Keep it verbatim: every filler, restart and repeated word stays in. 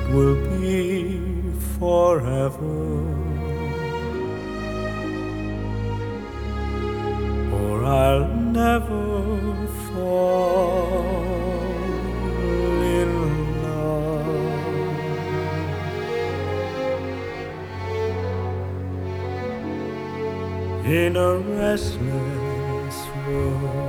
will be forever, or I'll never fall in love. In a restless world,